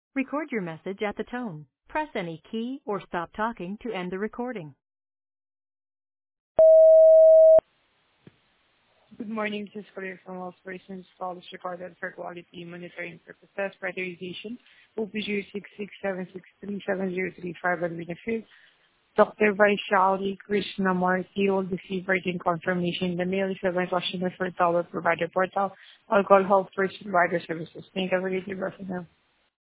Record your message at the tone. Press any key or stop talking to end the recording. Good morning. This is Claire from Wells Fargo's call is recorded for quality monitoring purposes. Prioritization OPG 6676370335 and benefit. Dr. Vaishali Krishnamurthy will receive written confirmation. The mail is a question for our provider portal. Alcohol health first provider services. Thank you for your reference.